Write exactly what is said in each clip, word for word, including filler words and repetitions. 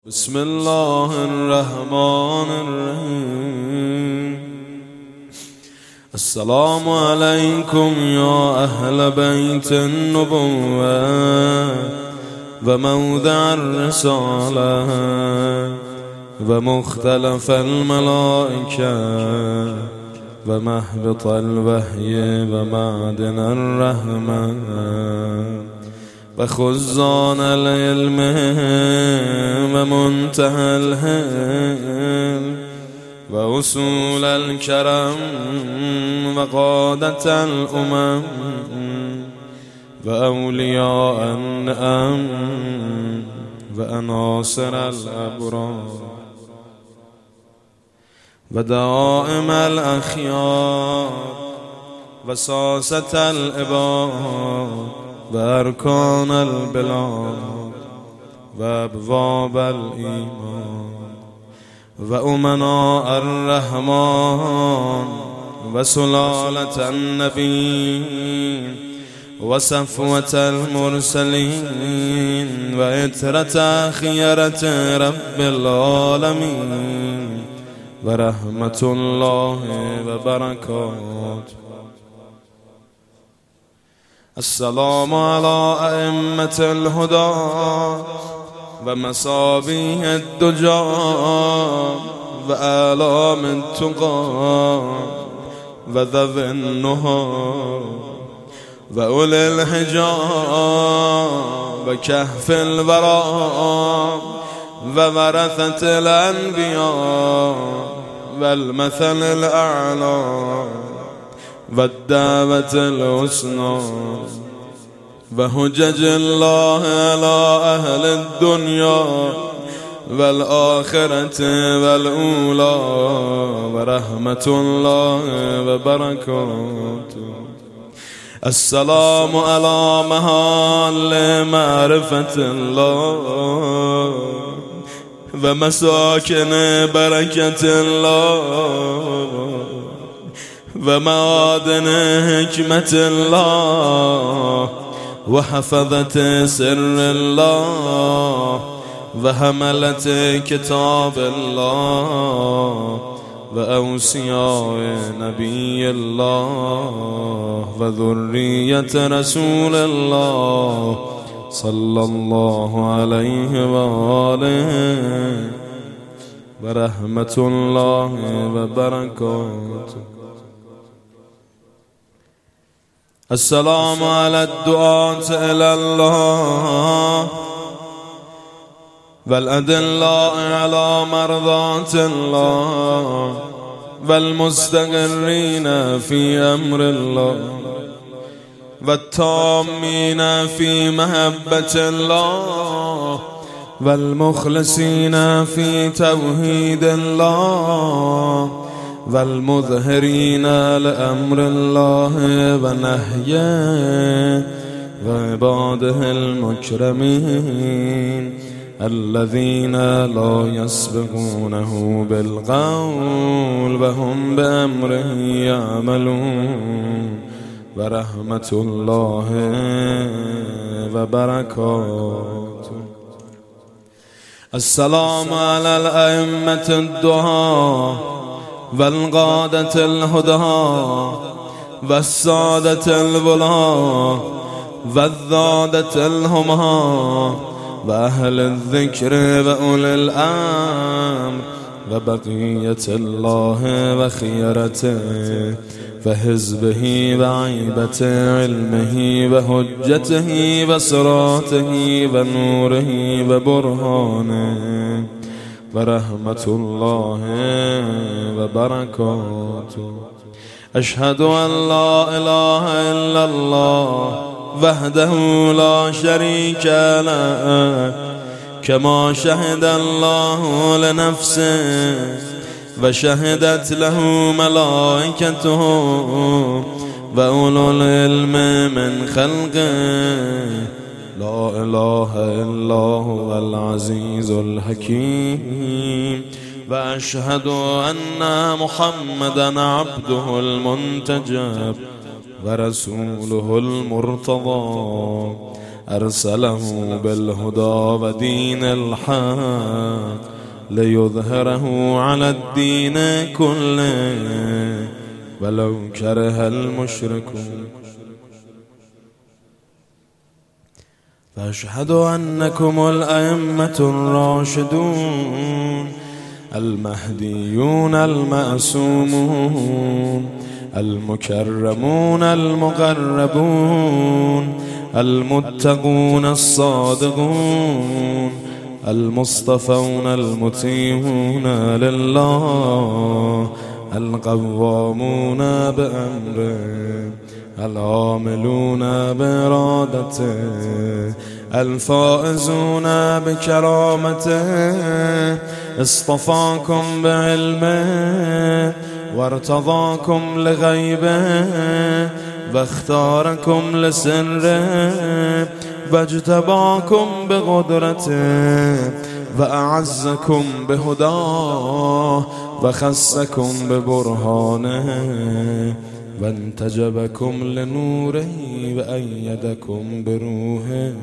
بسم الله الرحمن الرحيم. السلام عليكم يا أهل بيت النبوة وموضع الرسالة ومختلف الملائكة ومهبط الوحي ومعدن الرحمة وخزان العلم ومنتهى الهلم وأصول الكرم وقادة الأمم وأولياء النعم وأناصر الأبرار ودائم الأخيار وساسة العباد وأركان البلاد وأبواب الإيمان وأمناء الرحمن وسلالة النبيين وصفوة المرسلين وإترة خيرة رب العالمين ورحمة الله وبركاته. السلام على أئمة الهدى ومصابيح الدجى وآلام التقى وذوي النهى وأولي الحجى وكهف الورى وورثة الأنبياء والمثل الأعلى والدعوة الحسنى وحجج الله على أهل الدنيا والآخرة والأولى ورحمة الله وبركاته. السلام على محل معرفة الله ومساكن بركة الله ومعادن حكمة الله وحفظة سر الله وحملة كتاب الله وأوصياء نبي الله وذرية رسول الله صلى الله عليه وآله ورحمة الله وبركاته. السلام على الدعاة إلى الله والأدلاء على مرضاة الله والمستقرين في أمر الله والتامين في محبة الله والمخلصين في توحيد الله والمظهرين لأمر الله ونهيه وعباده المكرمين الذين لا يسبقونه بالقول وهم بأمره يعملون ورحمة الله وبركاته. السلام على الأئمة الدعاة والقادة الهدى والسادة الولاة والذادة الهمى وأهل الذكر وأولي الأمر وبقية الله وخيرته وحزبه وعيبة علمه وحجته وصراته ونوره وبرهانه ورحمة الله وبركاته. أشهد أن لا إله إلا الله وحده لا شريك له كما شهد الله لنفسه وشهدت له ملائكته وأولو العلم من خلقه. لا إله إلا هو العزيز الحكيم وأشهد أن محمدا عبده المنتجب ورسوله المرتضى أرسله بالهدى ودين الحق ليظهره على الدين كله ولو كره المشركون. فأشهد أنكم الأئمة الراشدون المهديون المأسومون المكرمون المقربون المتقون الصادقون المصطفون المطيعون لله القوامون بأمره العاملون بإرادته الفائزون بكرامته. اصطفاكم بعلمه وارتضاكم لغيبه واختاركم لسره واجتباكم بقدرته وأعزكم بهداه وخصكم ببرهانه وانتجبكم لنوره وأيدكم بروحه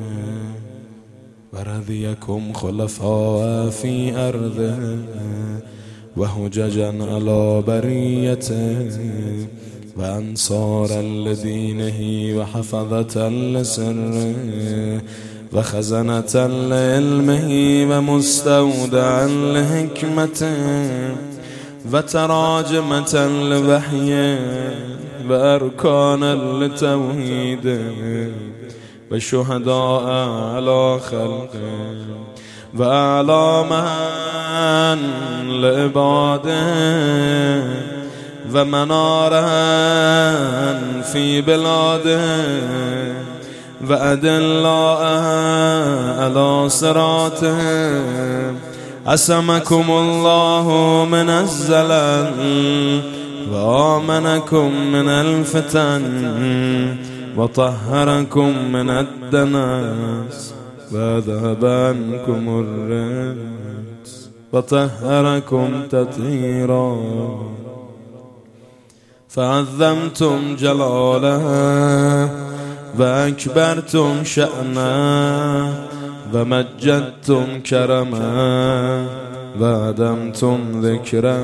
ورضيكم خلفاء في أرضه وهججا على بريته وأنصارا لدينه وحفظة لسره وخزنة لعلمه ومستودعا لحكمته وتراجمة لوحيه وأركانا لتوحيده وشهداء على خلقه وأعلاما لعباده ومنارا في بلاده وأدلاء على صراطه. عصمكم الله من الزلل وآمنكم من الفتن وطهركم من الدنس وذهب عنكم الرجس وطهركم تطهيرا. فعظمتم جلاله وأكبرتم شأنه ومجدتم كرمه وأدمتم ذكره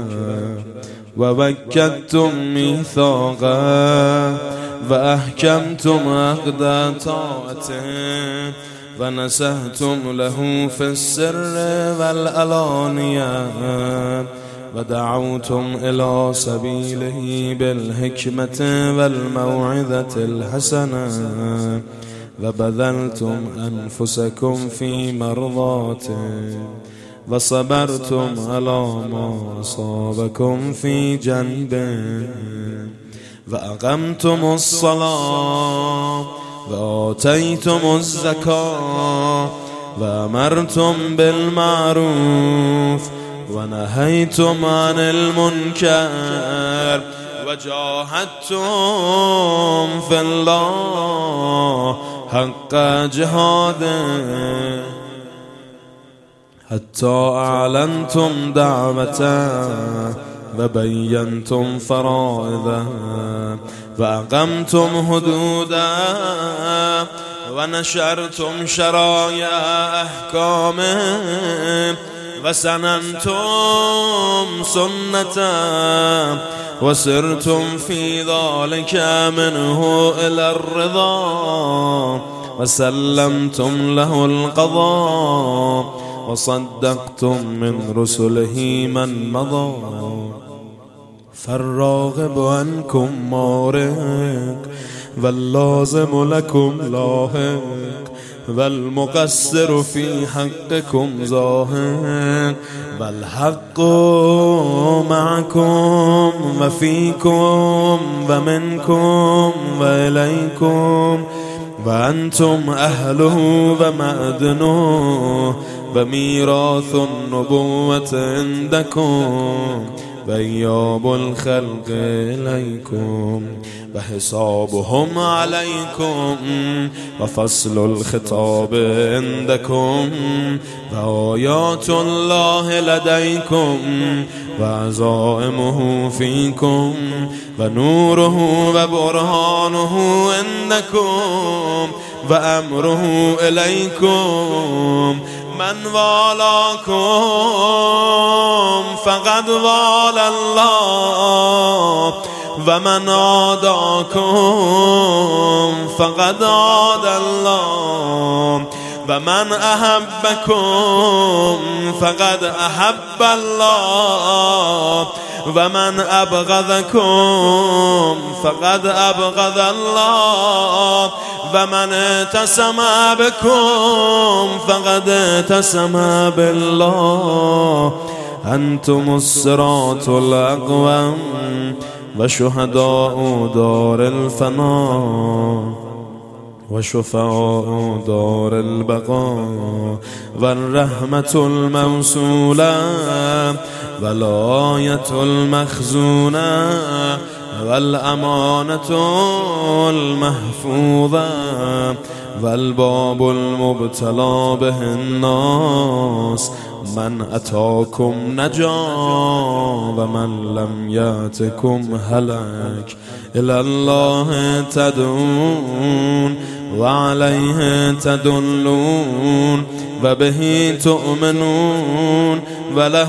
ووكدتم ميثاقه وأحكمتم عقد طاعته ونسهتم له في السر والعلانية ودعوتم إلى سبيله بالحكمة والموعظة الحسنة وبذلتم أنفسكم في مرضاته وصبرتم على ما أصابكم في جنبه وأقمتم الصلاة وآتيتم الزكاة وأمرتم بالمعروف ونهيتم عن المنكر وجاهدتم في الله حق جهاده حتى أعلنتم دعوته وبينتم فرائضه وأقمتم حدوده ونشرتم شرائع أحكامه وسننتم سنته وسرتم في ذلك منه إلى الرضا وسلمتم له القضاء وصدقتم من رسله من مضى. فالراغب عنكم مارق واللازم لكم لاحق والمقصر في حقكم ظاهر والحق معكم وفيكم ومنكم وإليكم وأنتم أهله ومأذنه وميراث النبوة عندكم وإياب الخلق إليكم وحسابهم عليكم وفصل الخطاب عندكم وآيات الله لديكم وعزائمه فيكم ونوره وبرهانه عندكم وأمره إليكم من والاكم فقد والى الله ومن عاداكم فقد عادى الله ومن أحبكم فقد أحب الله ومن أبغضكم فقد أبغض الله ومن اتسم بكم فقد اتسم بالله أنتم الصراط الأقوم وشهداء دار الفناء وشفعاء دار البقاء والرحمة الموصولة والآية المخزونة والأمانة المحفوظة والباب المبتلى به الناس من أتاكم نجا ومن لم يأتكم هلك إلى الله تدعون وعليه تدلون وبه تؤمنون وله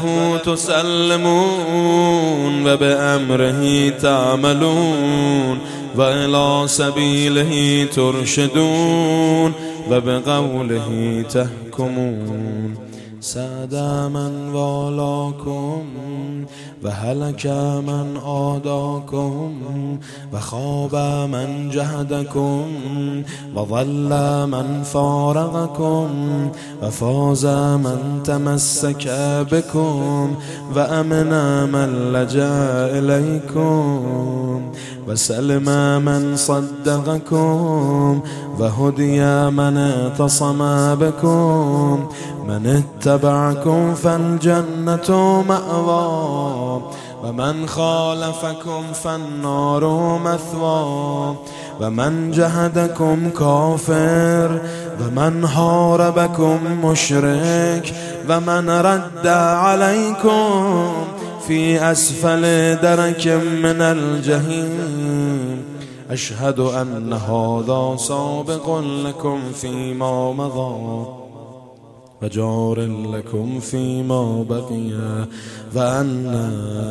تسلمون وبأمره تعملون وإلى سبيله ترشدون وبقوله تحكمون ساد من والاكم وهلك من عاداكم وخاب من جهدكم وضل من فارقكم وفاز من تمسك بكم وأمن من لجأ إليكم وسلم من صدقكم وهدي من اعتصم بكم من اتبعكم فالجنة مأوى ومن خالفكم فالنار مثوى ومن جهدكم كافر ومن حاربكم مشرك ومن رد عليكم في أسفل درك من الجحيم أشهد أن هذا سابق لكم فيما مضى وجار لكم فيما بقي وأن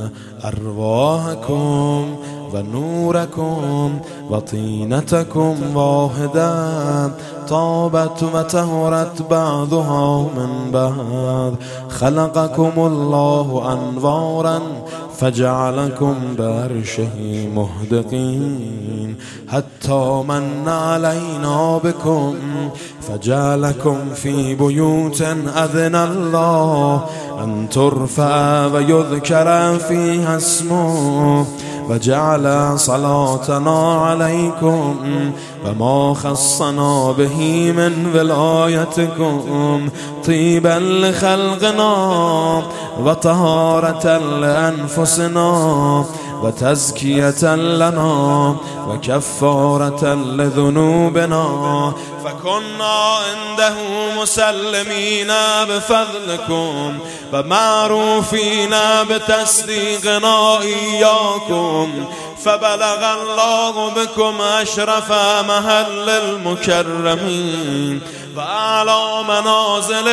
أرواحكم ونوركم وطينتكم واحدة طابت وتهرت بعضها من بعض خلقكم الله أنوارا فجعلكم بعرشه مهدقين حتى من علينا بكم فجعلكم في بيوت أذن الله أن ترفع ويذكر فيها اسمه وجعل صلاتنا عليكم وما خصنا به من ولايتكم طيبا لخلقنا وطهارة لأنفسنا وتزكية لنا وكفارة لذنوبنا فكنا عنده مسلمين بفضلكم ومعروفين بتصديقنا إياكم فبلغ الله بكم أشرف محل المكرمين وأعلى منازل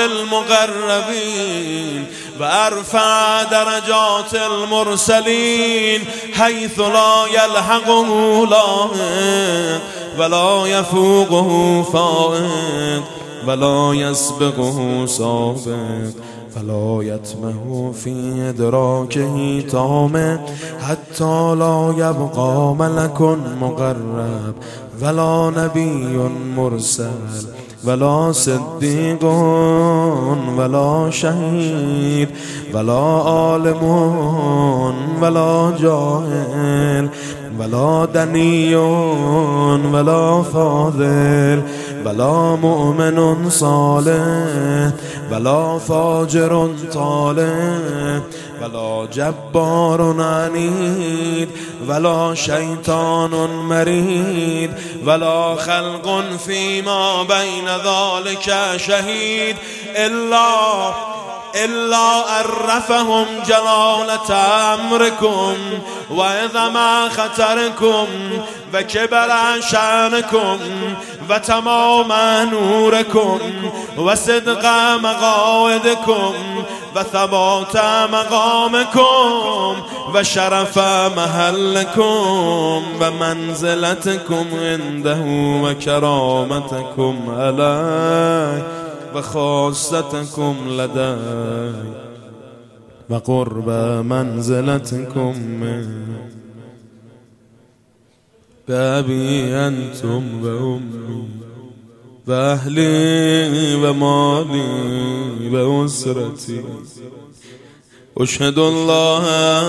المقربين وأرفع درجات المرسلين حيث لا يلحقه لاحق ولا يفوقه فائق ولا يسبقه سابق فلا يتمه في إدراكه تام حتى لا يبقى ملك مقرب ولا نبي مرسل ولا صديق ولا شهيد ولا عالم ولا جاهل ولا دني ولا فاضل ولا مؤمن صالح ولا فاجر طالح ولا جبار عنيد ولا شيطان مريد ولا خلق فيما بين ذلك شهيد إلا إلا عرفهم جلالة أمركم وعظم خطركم وكبر شأنكم وتمام نوركم وصدق مقاعدكم وثبات مقامكم وشرف محلكم ومنزلتكم عنده وكرامتكم عليه وخاصتكم لديه وقرب منزلتكم منه بأبي أنتم وأمي وأهلي ومالي وأسرتي أشهد الله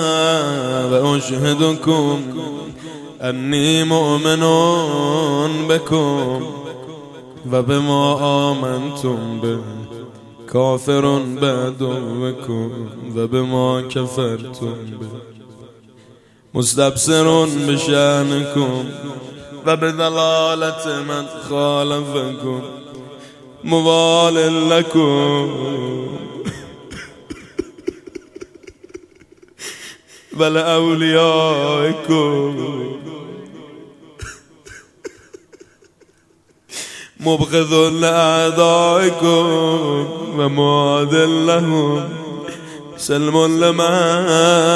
وأشهدكم أني مؤمن بكم وبما آمنتم به كافر بعدوكم وبما كفرتم به مستبصر بشأنكم وبضلالة من خالفكم موال لكم ولأوليائكم مبغض لأعدائكم ومعاد لهم سلم لمن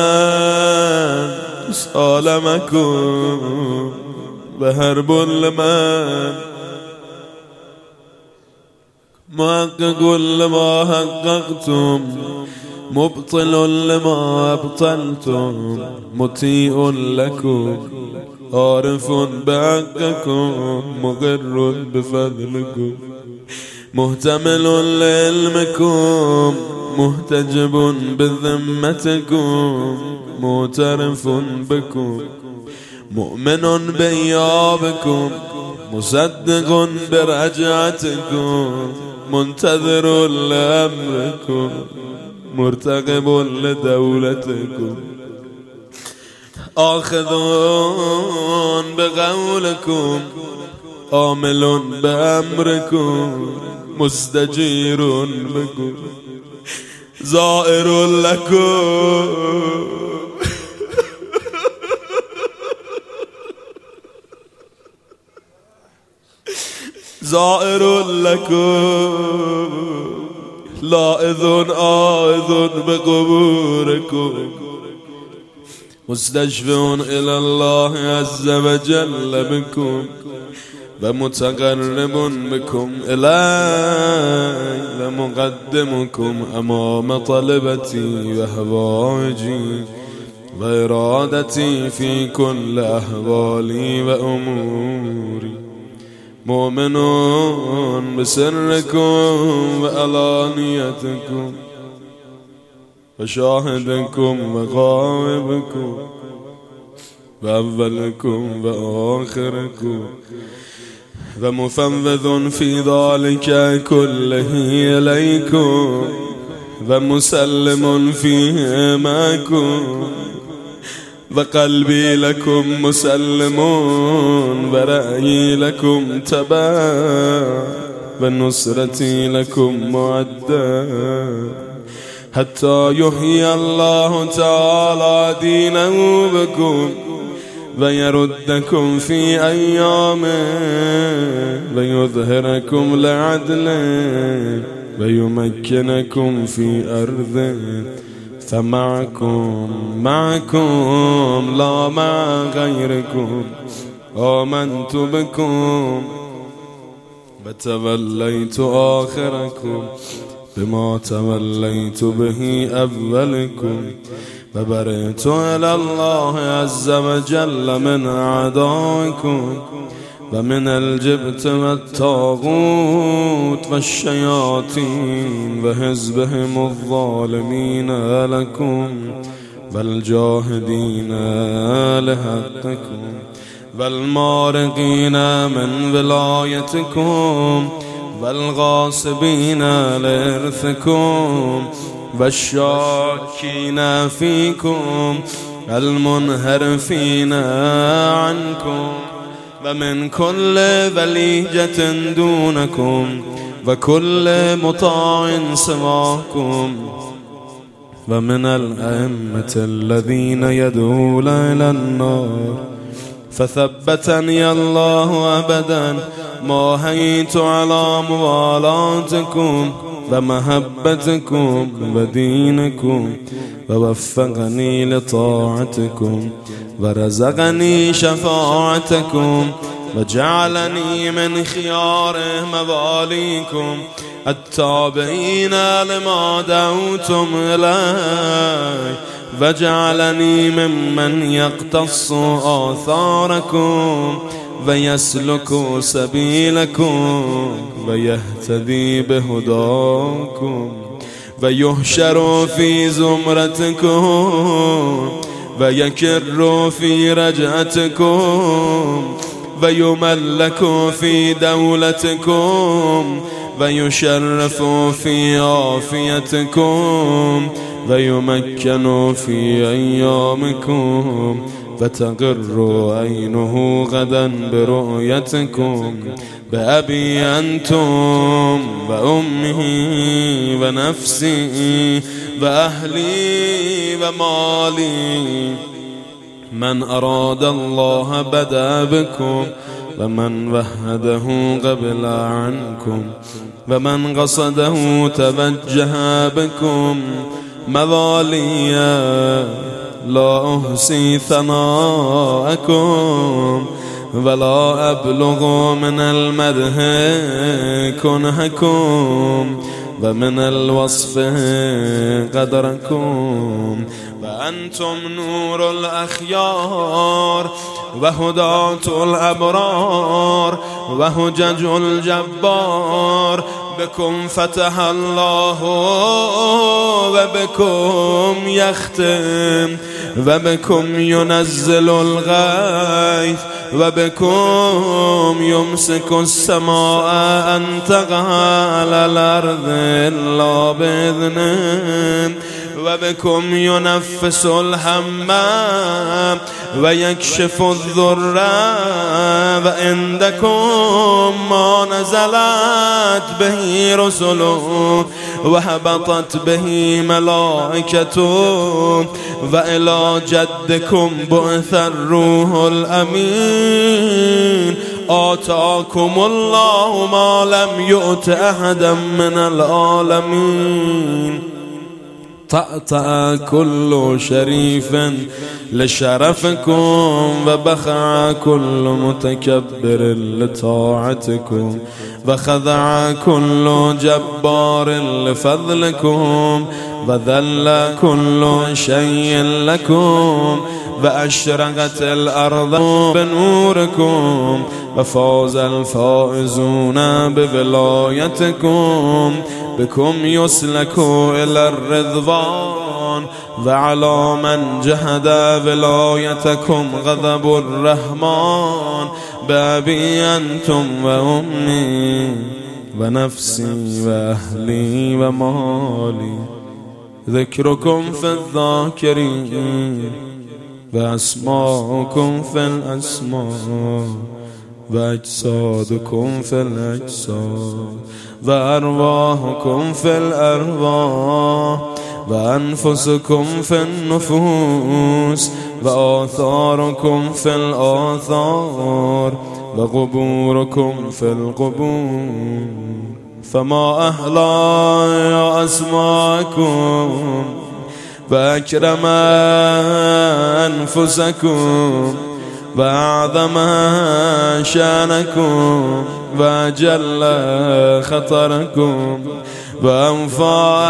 سالمكم وهرب لمن محقق لما حققتم مبطل لما أبطلتم مطيع لكم عارف بحقكم مقر بفضلكم محتمل لعلمكم محتجب بذمتكم معترف بكم مؤمن بإيابكم مصدق برجعتكم منتظر لأمركم مرتقب لدولتكم آخذون بقولكم عامل بأمركم مستجير بكم زائر لكم زائر لكم لاذ آذ بقبوركم مستشفع إلى الله عز وجل بكم ومتقرب بكم إليه ومقدمكم أمام طلبتي وهوائجي وإرادتي في كل أحوالي وأموري مؤمن بسركم وعلانيتكم وشاهدكم وغائبكم وأولكم وآخركم ومفوض في ذلك كله إليكم ومسلم فيه معكم وقلبي لكم مسلم ورأيي لكم تبع ونصرتي لكم معدة حتى يحيي الله تعالى دينه بكم ويردكم في أيامه ويظهركم لعدله ويمكنكم في أرضه فمعكم معكم لا مع غيركم آمنت بكم وتوليت آخركم بما توليت به أولكم وبرئت إلى الله عز وجل من أعدائكم ومن الجبت والطاغوت والشياطين وحزبهم الظالمين لكم والجاهدين لحقكم والمارقين من ولايتكم والغاصبين لإرثكم والشاكين فيكم المنحرفين عنكم ومن كل بليجة دونكم وكل مطاع سواكم ومن الأئمة الذين يدعون إلى النار، فثبتني الله أبدا ما حييت على موالاتكم ومحبتكم ودينكم، ووفقني لطاعتكم ورزقني شفاعتكم، وجعلني من خيار مواليكم التابعين لما دعوتم إليه، وجعلني ممن يقتص آثاركم ويسلك سبيلكم ويهتدي بهداكم، ويحشر في زمرتكم ويكر في رجعتكم، ويملك في دولتكم ويشرف في عافيتكم، ويمكن في أيامكم، فتقر عينه غدا برؤيتكم، بأبي أنتم وأمي ونفسي وأهلي ومالي. من أراد الله بدأ بكم، ومن وهده قبل عنكم، ومن قصده توجه بكم. مواليا لا أحصي ثناءكم ولا أبلغ من المدح كنهكم، ومن الوصف قدركم. وأنتم نور الأخيار وهداة الأبرار وهجج الجبار. بكم فتح الله وبكم يختم، وبكم ينزل الغيث، وبكم يمسك السماء أن تقع على الأرض إلا بإذنه، وبكم ينفس الحمام ويكشف الضر، وعندكم ما نزلت به رسله وهبطت به ملائكته، وإلى جدكم بعث الروح الأمين. آتاكم الله ما لم يؤت أحدا من العالمين. طأطأ كل شريف لشرفكم، وبخع كل متكبر لطاعتكم، وخضع كل جبار لفضلكم، وذل كل شيء لكم، وأشرقت الأرض بنوركم، وفاز الفائزون بولايتكم. بكم يسلك إلى الرضوان، وعلى من جهد ولايتكم غضب الرحمن. بأبي أنتم وأمي ونفسي وأهلي ومالي. ذكركم في الذاكرين، وأسماءكم في الأسماء، وأجسادكم في الأجساد، وأرواحكم في الأرواح، وأنفسكم في النفوس، وآثاركم في الآثار، وقبوركم في القبور. فما أحلى أسماءكم، وأكرم أنفسكم، وأعظم شانكم، وأجل خطركم، وأوفى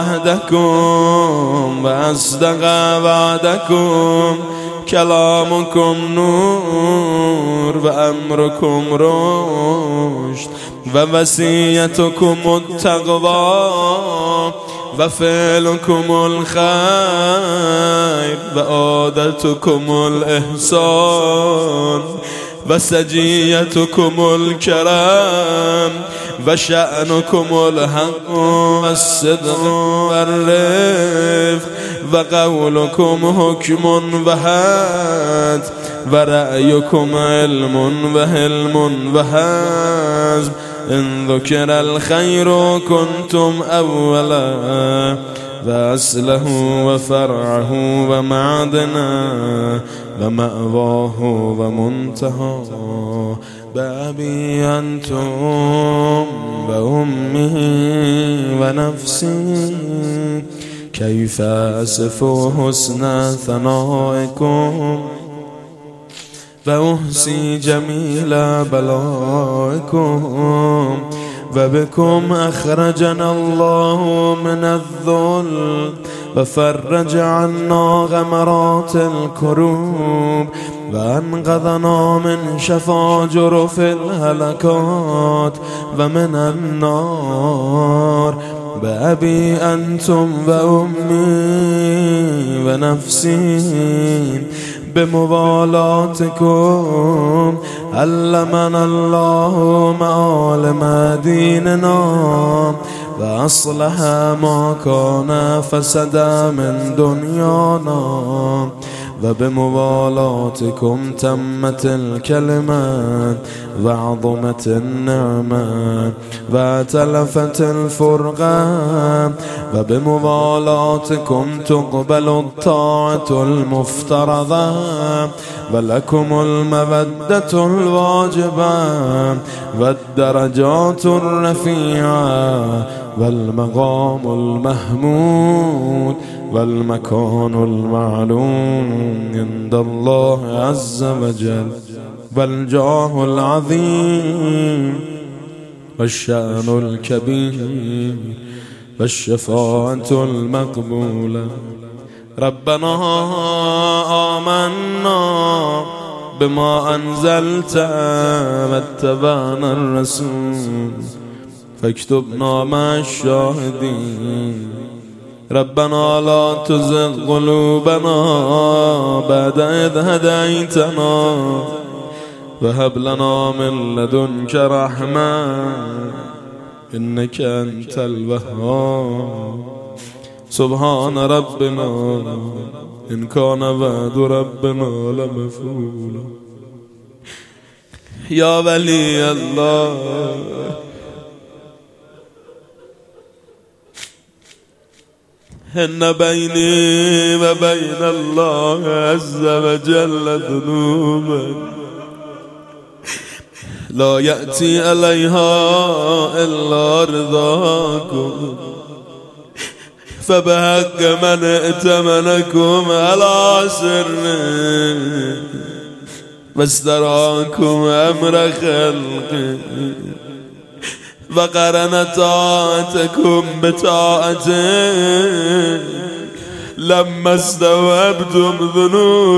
عهدكم، وأصدق وعدكم. كلامكم نور، وأمركم رشد، ووصيتكم التقوى، وفعلكم الخير، وعادتكم الإحسان، وسجيتكم الكرم، وشأنكم الحق والصدق والرفق، وقولكم حكم وحد، ورأيكم علم وحلم وحزم. إن ذكر الخير كنتم أولا، وأصله وفرعه ومعدنه ومأواه ومنتهى بأبي أنتم وأمه ونفسي كيف أصف حسن ثنائكم وأحصي جميل بلائكم وبكم أخرجنا الله من الذل وفرج عنا غمرات الكروب وأنقذنا من شفاجر في الهلكات ومن النار بأبي أنتم وأمي ونفسي بمبالاتكم علمنا الله معالم ديننا وأصلح ما كان فسد من دنيانا وبمبالاتكم تمت الكلمة وعظمت النعمة وتلفت الفرقة وبمبالاتكم تقبل الطاعة المفترضة ولكم المودة الواجبة والدرجات الرفيعة والمقام المحمود والمكان المعلوم عند الله عز وجل والجاه العظيم والشأن الكبير والشفاعة المقبولة. ربنا آمنا بما أنزلت واتبعنا الرسول فاكتبنا مع الشاهدين. ربنا لا تزغ قلوبنا بعد إذ هديتنا وهب لنا من لدنك رحمة إنك أنت الوهاب. سبحان ربنا إن كان وعد ربنا لمفعولا. يا ولي الله إن بيني وبين الله عز وجل ذنوبا لا يأتي عليها إلا رضاكم فبحق من ائتمنكم على سر واستراكم أمر خلقه وقرن طاعتكم بطاعته لما استوعبتم ذنوب